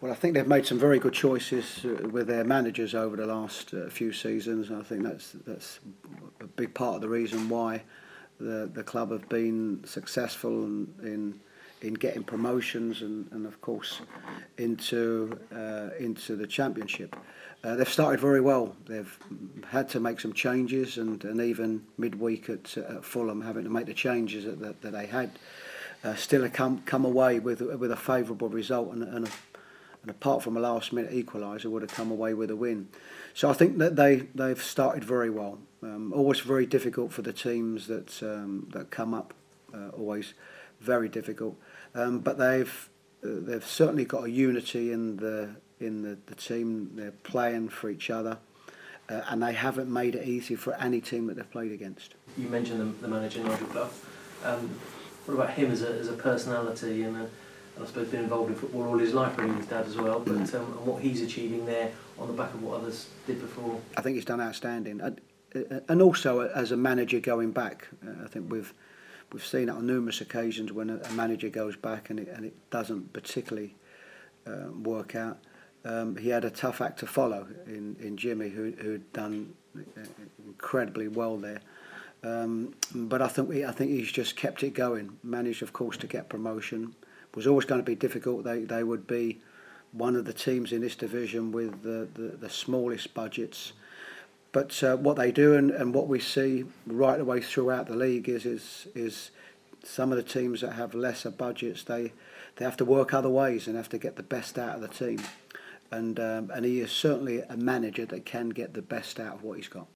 Well, I think they've made some very good choices with their managers over the last few seasons. I think that's a big part of the reason why the club have been successful in getting promotions and of course into the Championship. They've started very well. They've had to make some changes, and even midweek at Fulham, having to make the changes that they had, still have come away with a favourable result, and apart from a last-minute equaliser, would have come away with a win. So I think that they've started very well. Always very difficult for the teams that come up. Always very difficult. But they've certainly got a unity in the team. They're playing for each other, and they haven't made it easy for any team that they've played against. You mentioned the manager, Nigel Clough. What about him as a personality and I suppose been involved in football all his life, really, his dad as well, but and what he's achieving there on the back of what others did before? I think he's done outstanding, and also as a manager going back, I think we've seen it on numerous occasions when a manager goes back and it doesn't particularly work out. He had a tough act to follow in Jimmy, who'd done incredibly well there. But I think he's just kept it going. Managed, of course, to get promotion. Was always going to be difficult. They would be one of the teams in this division with the smallest budgets. But what they do and what we see right the way throughout the league is some of the teams that have lesser budgets, they have to work other ways and have to get the best out of the team. And he is certainly a manager that can get the best out of what he's got.